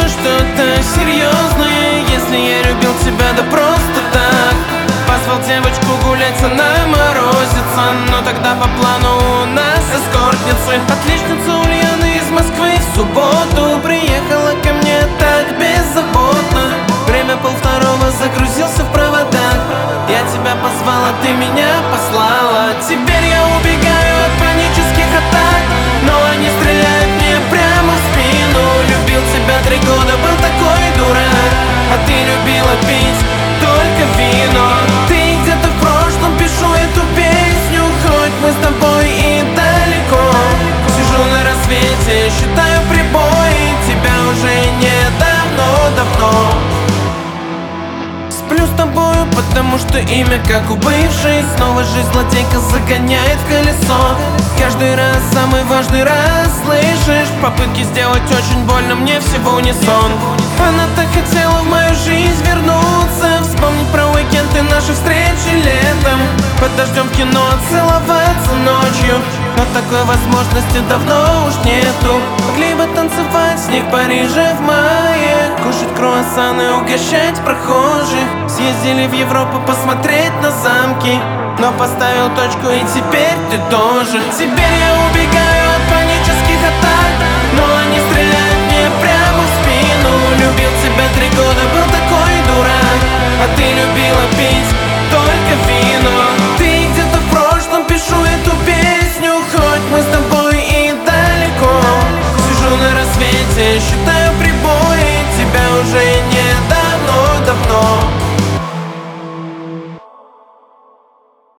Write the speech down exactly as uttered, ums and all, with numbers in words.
что-то серьезное, если я любил тебя да просто так. Позвал девочку гулять, она морозится, но тогда по плану у нас эскортницы. Отличница Ульяна из Москвы в субботу приехала ко мне так беззаботно. Время полвторого, загрузился в проводах. Я тебя позвала, ты меня послала. Теперь я убегаю от панических атак, но они стреляют мне прямо в спину. Любил тебя три года, был такой дурак, а ты любила пить только вино. Ты где-то в прошлом, пишу эту песню, хоть мы с тобой и далеко. Сижу на рассвете, считаю прибои, тебя уже не давно-давно. Сплю с тобою, потому что имя как у бывшей. Снова жизнь злодейка загоняет в колесо. Каждый раз, самый важный раз, слышишь? Попытки сделать очень больно мне всего унисон. Она так хотела в мою жизнь вернуться, вспомнить про уикенд и наши встречи летом. Под дождем в кино целоваться ночью, но такой возможности давно уж нету. Могли бы танцевать снег в Париже в мае, кушать круассаны, угощать прохожих. Съездили в Европу посмотреть на замки, но поставил точку, и теперь ты тоже. Теперь я убегаю от панических атак, но они стреляют мне прямо в спину. Любил тебя три года, был такой дурак, а ты любила пить